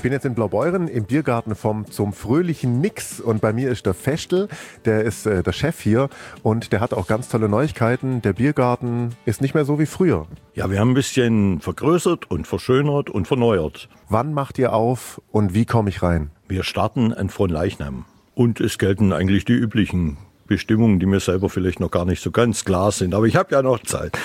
bin jetzt in Blaubeuren im Biergarten zum fröhlichen Nix und bei mir ist der Festel, der ist der Chef hier und der hat auch ganz tolle Neuigkeiten. Der Biergarten ist nicht mehr so wie früher. Ja, wir haben ein bisschen vergrößert und verschönert und verneuert. Wann macht ihr auf und wie komme ich rein? Wir starten an Fronleichnam und es gelten eigentlich die üblichen Bestimmungen, die mir selber vielleicht noch gar nicht so ganz klar sind, aber ich habe ja noch Zeit.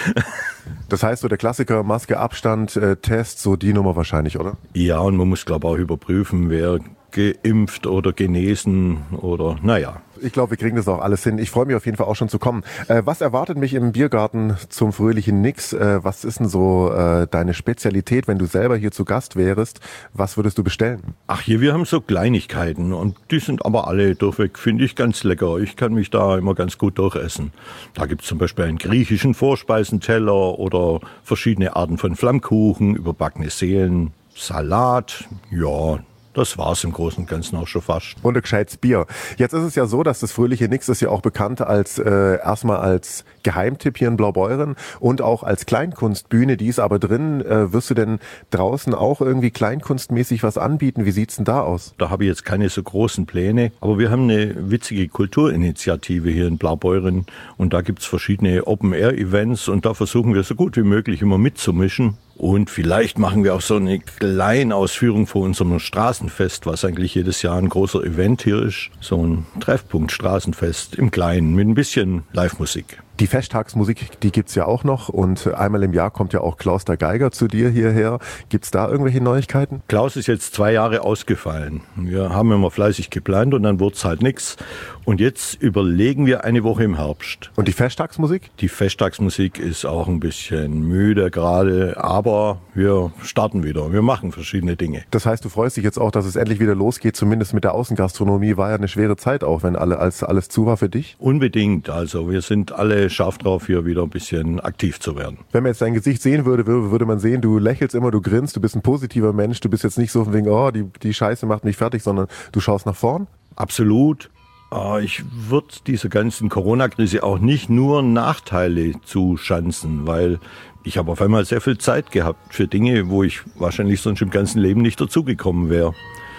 Das heißt so der Klassiker, Maske, Abstand, Test, so die Nummer wahrscheinlich, oder? Ja, und man muss glaube ich auch überprüfen, wer geimpft oder genesen oder naja. Ich glaube, wir kriegen das auch alles hin. Ich freue mich auf jeden Fall auch schon zu kommen. Was erwartet mich im Biergarten zum fröhlichen Nix? Was ist denn so deine Spezialität, wenn du selber hier zu Gast wärst? Was würdest du bestellen? Ach hier, wir haben so Kleinigkeiten und die sind aber alle durchweg, finde ich, ganz lecker. Ich kann mich da immer ganz gut durchessen. Da gibt's zum Beispiel einen griechischen Vorspeisenteller oder verschiedene Arten von Flammkuchen, überbackene Seelen, Salat, ja. Das war's im Großen und Ganzen auch schon fast. Und ein gescheites Bier. Jetzt ist es ja so, dass das fröhliche Nix ist ja auch bekannt als erstmal als Geheimtipp hier in Blaubeuren und auch als Kleinkunstbühne. Die ist aber drin. Wirst du denn draußen auch irgendwie kleinkunstmäßig was anbieten? Wie sieht's denn da aus? Da habe ich jetzt keine so großen Pläne. Aber wir haben eine witzige Kulturinitiative hier in Blaubeuren. Und da gibt's verschiedene Open-Air-Events. Und da versuchen wir so gut wie möglich immer mitzumischen. Und vielleicht machen wir auch so eine kleine Ausführung vor unserem Straßenfest, was eigentlich jedes Jahr ein großer Event hier ist. So ein Treffpunkt Straßenfest im Kleinen mit ein bisschen Live-Musik. Die Festtagsmusik, die gibt's ja auch noch und einmal im Jahr kommt ja auch Klaus der Geiger zu dir hierher. Gibt's da irgendwelche Neuigkeiten? Klaus ist jetzt 2 Jahre ausgefallen. Wir haben immer fleißig geplant und dann wurd's halt nix. Und jetzt überlegen wir eine Woche im Herbst. Und die Festtagsmusik? Die Festtagsmusik ist auch ein bisschen müde gerade, aber wir starten wieder. Wir machen verschiedene Dinge. Das heißt, du freust dich jetzt auch, dass es endlich wieder losgeht, zumindest mit der Außengastronomie. War ja eine schwere Zeit auch, wenn alles zu war für dich? Unbedingt. Also wir sind alle scharf drauf, hier wieder ein bisschen aktiv zu werden. Wenn man jetzt dein Gesicht sehen würde, würde man sehen, du lächelst immer, du grinst, du bist ein positiver Mensch. Du bist jetzt nicht so von wegen, oh, die Scheiße macht mich fertig, sondern du schaust nach vorn. Absolut. Ich würde dieser ganzen Corona-Krise auch nicht nur Nachteile zuschanzen, weil ich habe auf einmal sehr viel Zeit gehabt für Dinge, wo ich wahrscheinlich sonst im ganzen Leben nicht dazugekommen wäre.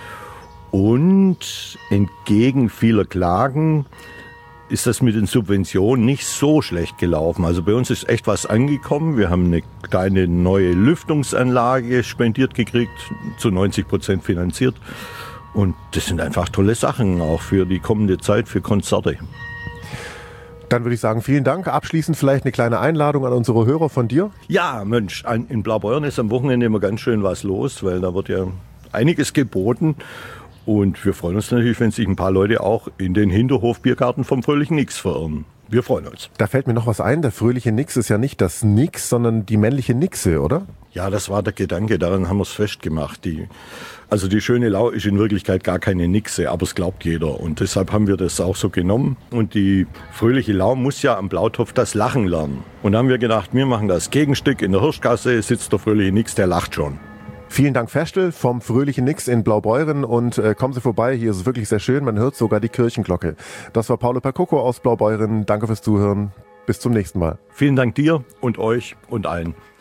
Und entgegen vieler Klagen ist das mit den Subventionen nicht so schlecht gelaufen. Also bei uns ist echt was angekommen. Wir haben eine kleine neue Lüftungsanlage spendiert gekriegt, zu 90% finanziert. Und das sind einfach tolle Sachen, auch für die kommende Zeit, für Konzerte. Dann würde ich sagen, vielen Dank. Abschließend vielleicht eine kleine Einladung an unsere Hörer von dir. Ja, Mensch, in Blaubeuren ist am Wochenende immer ganz schön was los, weil da wird ja einiges geboten. Und wir freuen uns natürlich, wenn sich ein paar Leute auch in den Hinterhof-Biergarten vom fröhlichen Nix verirren. Wir freuen uns. Da fällt mir noch was ein. Der fröhliche Nix ist ja nicht das Nix, sondern die männliche Nixe, oder? Ja, das war der Gedanke. Daran haben wir es festgemacht. Also die schöne Lau ist in Wirklichkeit gar keine Nixe, aber es glaubt jeder. Und deshalb haben wir das auch so genommen. Und die fröhliche Lau muss ja am Blautopf das Lachen lernen. Und da haben wir gedacht, wir machen das Gegenstück. In der Hirschgasse sitzt der fröhliche Nix, der lacht schon. Vielen Dank, Festel, vom fröhlichen Nix in Blaubeuren und kommen Sie vorbei, hier ist es wirklich sehr schön, man hört sogar die Kirchenglocke. Das war Paulo Percoco aus Blaubeuren, danke fürs Zuhören, bis zum nächsten Mal. Vielen Dank dir und euch und allen.